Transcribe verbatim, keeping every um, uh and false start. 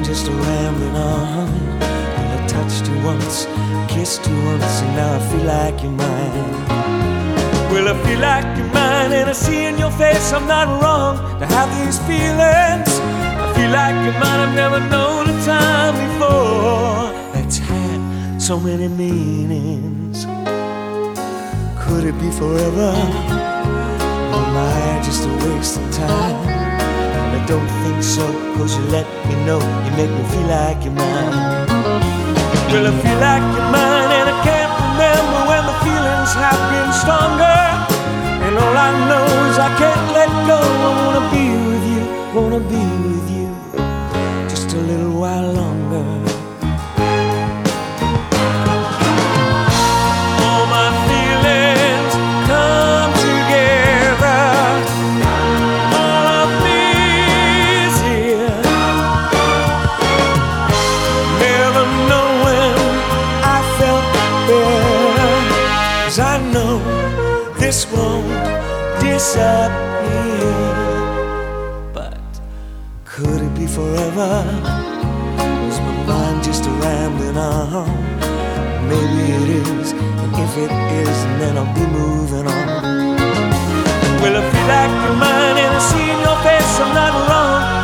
just a rambling on. Well, I touched you once, kissed you once, and now I feel like you're mine. Well, I feel like you're mine, and I see in your face I'm not wrong to have these feelings. I feel like you're mine, I've never known a time before that's had so many meanings. Could it be forever? Or am I just a waste of time? I don't think so, cause you let me know, you make me feel like you're mine. Well, I feel like you're mine, and I can't remember when the feelings have been stronger. And all I know is I can't let go. I wanna be with you, wanna be with you just a little while longer. All my feelings come together, all of me is here. Never knowing I felt better, 'cause I know this won't disappear. But could it be forever? Was my mind just a rambling on? Maybe it is, and if it is, then I'll be moving on. Well, I feel like you're mine, and I see in your face I'm not wrong